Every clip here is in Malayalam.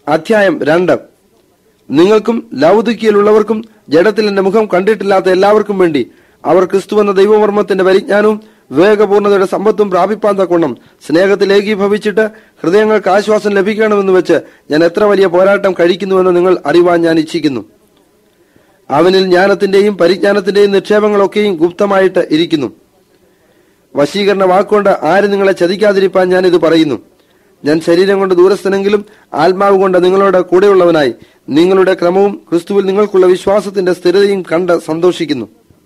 അധ്യായം 2. നിങ്ങൾക്കും ലൗദിക്കയിലുള്ളവർക്കും ജഡത്തിൽ എന്റെ മുഖം കണ്ടിട്ടില്ലാത്ത എല്ലാവർക്കും വേണ്ടി അവർ ക്രിസ്തുവെന്ന ദൈവമർമ്മത്തിന്റെ പരിജ്ഞാനവും വിവേകപൂർണതയുടെ സമ്പത്തും പ്രാപിപ്പാൻ തക്കവണ്ണം സ്നേഹത്തിൽ ഏകീഭവിച്ചിട്ട് ഹൃദയങ്ങൾക്ക് ആശ്വാസം ലഭിക്കണമെന്ന് വെച്ച് ഞാൻ എത്ര വലിയ പോരാട്ടം കഴിക്കുന്നുവെന്ന് നിങ്ങൾ അറിവാൻ ഞാൻ ഇച്ഛിക്കുന്നു. അവനിൽ ജ്ഞാനത്തിന്റെയും പരിജ്ഞാനത്തിന്റെയും നിക്ഷേപങ്ങളൊക്കെയും ഗുപ്തമായിട്ട് ഇരിക്കുന്നു. വശീകരണ വാക്കുകൊണ്ട് ആരും നിങ്ങളെ ചതിക്കാതിരിപ്പാൻ ഞാൻ ഇത് പറയുന്നു. ഞാൻ ശരീരം കൊണ്ട് ദൂരസ്ഥനെങ്കിലും ആത്മാവ് കൊണ്ട് നിങ്ങളോട് കൂടെയുള്ളവനായി നിങ്ങളുടെ ക്രമവും ക്രിസ്തുവിൽ നിങ്ങൾക്കുള്ള വിശ്വാസത്തിന്റെ സ്ഥിരതയും കണ്ട് സന്തോഷിക്കുന്നു.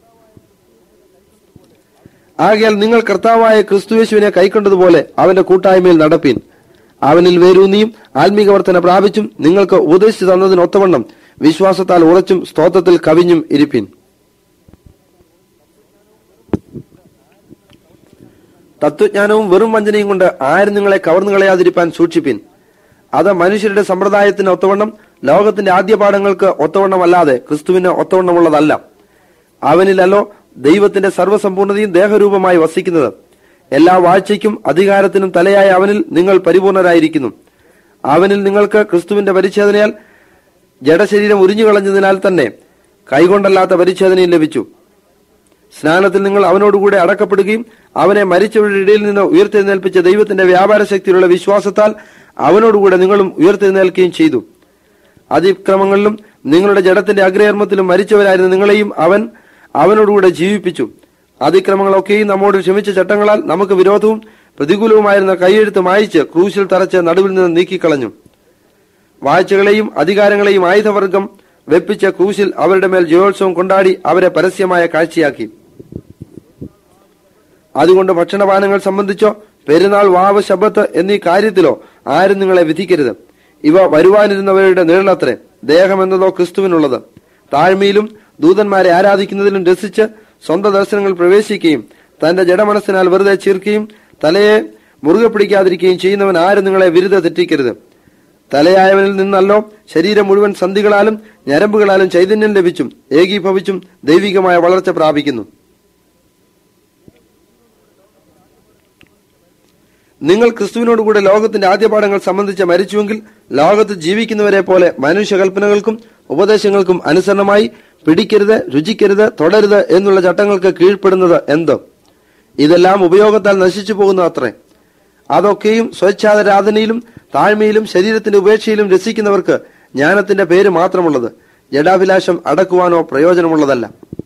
ആകയാൽ നിങ്ങൾ കർത്താവായ ക്രിസ്തുയേശുവിനെ കൈക്കൊണ്ടതുപോലെ അവന്റെ കൂട്ടായ്മയിൽ നടപ്പീൻ. അവനിൽ വേരൂന്നിയും ആത്മീക വർധന പ്രാപിച്ചും നിങ്ങൾക്ക് ഉപദേശിച്ചു തന്നതിനൊത്തവണ്ണം വിശ്വാസത്താൽ ഉറച്ചും സ്തോത്രത്തിൽ കവിഞ്ഞും ഇരിപ്പീൻ. തത്വജ്ഞാനവും വെറും വഞ്ചനയും കൊണ്ട് ആരും നിങ്ങളെ കവർന്നു കളയാതിരിപ്പാൻ സൂക്ഷിപ്പീൻ. അത് മനുഷ്യരുടെ സമ്പ്രദായത്തിന് ഒത്തവണ്ണം ലോകത്തിന്റെ ആദ്യപാഠങ്ങൾക്ക് ഒത്തവണ്ണമല്ലാതെ ക്രിസ്തുവിന് ഒത്തവണ്ണമുള്ളതല്ല. അവനിലല്ലോ ദൈവത്തിന്റെ സർവ്വസമ്പൂർണതയും ദേഹരൂപമായി വസിക്കുന്നത്. എല്ലാ വാഴ്ചയ്ക്കും അധികാരത്തിനും തലയായ അവനിൽ നിങ്ങൾ പരിപൂർണരായിരിക്കുന്നു. അവനിൽ നിങ്ങൾക്ക് ക്രിസ്തുവിന്റെ പരിച്ഛേദനയാൽ ജഡശരീരം ഉരിഞ്ഞുകളഞ്ഞതിനാൽ തന്നെ കൈകൊണ്ടല്ലാത്ത പരിച്ഛേദനയും ലഭിച്ചു. സ്നാനത്തിൽ നിങ്ങൾ അവനോടുകൂടെ അടക്കപ്പെടുകയും അവനെ മരിച്ചവരുടെ ഇടയിൽ നിന്ന് ഉയർത്തെഴുന്നേൽപ്പിച്ച ദൈവത്തിന്റെ വ്യാപാര ശക്തിയിലുള്ള വിശ്വാസത്താൽ അവനോടുകൂടെ നിങ്ങളും ഉയർത്തെഴുന്നേൽക്കുകയും ചെയ്തു. അതിക്രമങ്ങളിലും നിങ്ങളുടെ ജഡത്തിന്റെ അഗ്രകർമ്മത്തിലും മരിച്ചവരായിരുന്ന നിങ്ങളെയും അവനോടുകൂടെ ജീവിപ്പിച്ചു. അതിക്രമങ്ങളൊക്കെയും നമ്മോട് ക്ഷമിച്ച ചട്ടങ്ങളാൽ നമുക്ക് വിരോധവും പ്രതികൂലവുമായിരുന്ന കൈയെഴുത്ത് മായിച്ച് ക്രൂശിൽ തറച്ച് നടുവിൽ നിന്ന് നീക്കിക്കളഞ്ഞു. വാഴ്ചകളെയും അധികാരങ്ങളെയും ആയുധവർഗം വെപ്പിച്ച ക്രൂശിൽ അവരുടെ മേൽ ജയോത്സവം കൊണ്ടാടി അവരെ പരസ്യമായ കാഴ്ചയാക്കി. അതുകൊണ്ട് ഭക്ഷണപാനങ്ങൾ സംബന്ധിച്ചോ പെരുന്നാൾ, വാവ്, ശബ്ബത്ത് എന്നീ കാര്യത്തിലോ ആരും നിങ്ങളെ വിധിക്കരുത്. ഇവ വരുവാനിരുന്നവരുടെ നിഴലത്രേ. ദേഹം എന്നതോ ക്രിസ്തുവിനുള്ളത്. താഴ്മയിലും ദൂതന്മാരെ ആരാധിക്കുന്നതിലും രസിച്ച് സ്വന്തം ദർശനങ്ങൾ പ്രവേശിക്കുകയും തന്റെ ജഡമനസ്സിനാൽ വെറുതെ ചീർക്കുകയും തലയെ മുറുകെ പിടിക്കാതിരിക്കുകയും ചെയ്യുന്നവൻ ആരും നിങ്ങളെ വിരുദ്ധ തെറ്റിക്കരുത്. തലയായവനിൽ നിന്നല്ലോ ശരീരം മുഴുവൻ സന്ധികളാലും ഞരമ്പുകളാലും ചൈതന്യം ലഭിച്ചും ഏകീഭവിച്ചും ദൈവികമായ വളർച്ച പ്രാപിക്കുന്നു. നിങ്ങൾ ക്രിസ്തുവിനോടുകൂടെ ലോകത്തിന്റെ ആദ്യപാഠങ്ങൾ സംബന്ധിച്ച് മരിച്ചുവെങ്കിൽ ലോകത്ത് ജീവിക്കുന്നവരെ പോലെ മനുഷ്യകൽപ്പനകൾക്കും ഉപദേശങ്ങൾക്കും അനുസരണമായി പിടിക്കരുത്, രുചിക്കരുത്, തൊടരുത് എന്നുള്ള ചട്ടങ്ങൾക്ക് കീഴ്പ്പെടുന്നത് എന്തോ? ഇതെല്ലാം ഉപയോഗത്താൽ നശിച്ചു പോകുന്ന അത്രേ. അതൊക്കെയും സ്വച്ഛാരാധനയിലും താഴ്മയിലും ശരീരത്തിന്റെ ഉപേക്ഷയിലും രസിക്കുന്നവർക്ക് ജ്ഞാനത്തിന്റെ പേര് മാത്രമുള്ളത്. ജഡാഭിലാഷം അടക്കുവാനോ പ്രയോജനമുള്ളതല്ല.